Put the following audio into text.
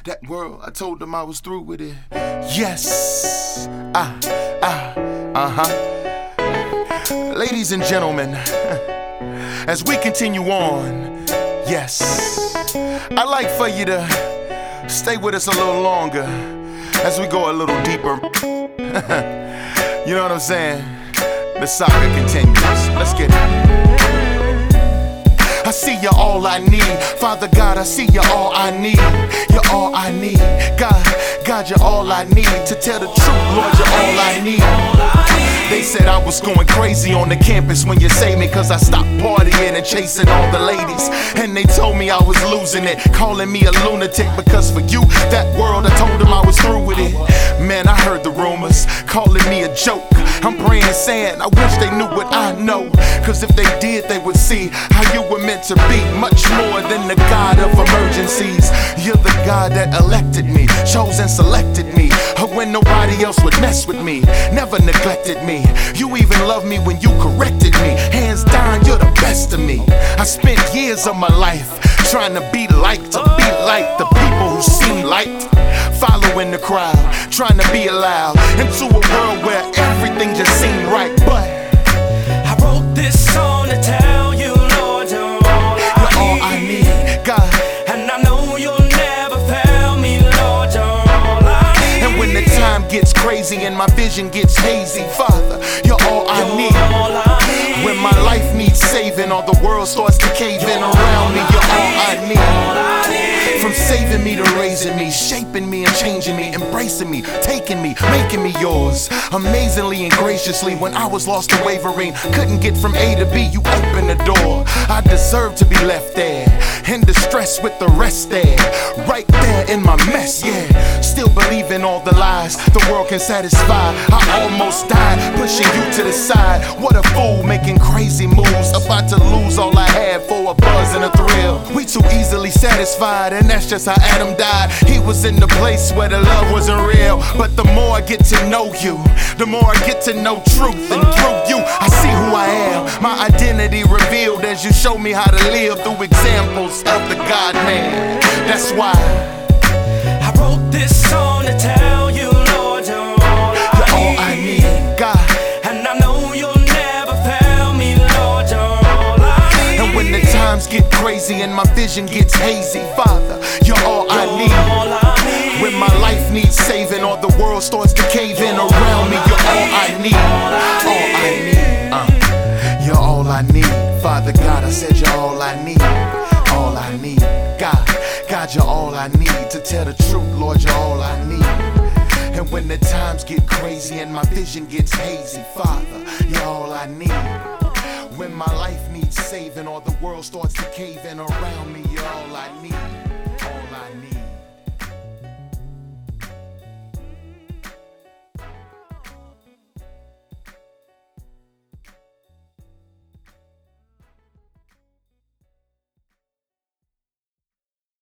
that world. I told them I was through with it. Yes, Ladies and gentlemen, as we continue on, yes, I'd like for you to stay with us a little longer as we go a little deeper. You know what I'm saying? The saga continues. Let's get it. I see you all I need. Father God, I see you all I need. You're all I need. God, you're all I need. To tell the truth, Lord, you're all I need. They said I was going crazy on the campus when you saved me, cause I stopped partying and chasing all the ladies. And they told me I was losing it, calling me a lunatic. Because for you, that world, I told them I was through with it. Man, I heard the rumors, calling me a joke. I'm praying, saying, I wish they knew what I know. Cause if they did, they would see how you were meant to be. Much more than the God of emergencies. You're the God that elected me, chose and selected me, when nobody else would mess with me. Never neglected me. You even loved me when you corrected me. Hands down, you're the best of me. I spent years of my life trying to be like the people who seem like, following the crowd, trying to be allowed into a world where everything just seemed right. But I wrote this song to tell you, Lord, you're all I need. God, and I know you'll never fail me, Lord, you're all I need. And when the time gets crazy and my vision gets hazy, Father, you're all I need. When my life needs saving or the world starts to cave in around me, you're all I need. From saving me to raising me, shaping me and changing me, embracing me, taking me, making me yours. Amazingly and graciously, when I was lost and wavering, couldn't get from A to B, you opened the door. I deserve to be left there, in distress with the rest there, right there in my mess, yeah. Still believing all the lies the world can satisfy. I almost died, pushing you to the side. What a fool, making crazy moves, about to lose all I had for a buzz and a thrill. We too easily satisfied, and that's just how Adam died. He was in the place where the love wasn't real. But the more I get to know you, the more I get to know truth. And through you, I see who I am. My identity revealed as you show me how to live through examples of the God-man. That's why I wrote this song to tell you, Lord, you're all I need. God, and I know you'll never fail me, Lord, you're all I need. And when the times get crazy and my vision gets hazy, Father, you're all I need. When my life needs saving or the world starts to cave in around me, you're all I need. All I need. You're all I need. Father God, I said you're all I need. All I need. God, you're all I need. To tell the truth, Lord, you're all I need. And when the times get crazy and my vision gets hazy, Father, you're all I need. When my life needs saving or the world starts to cave in around me, you're all I need.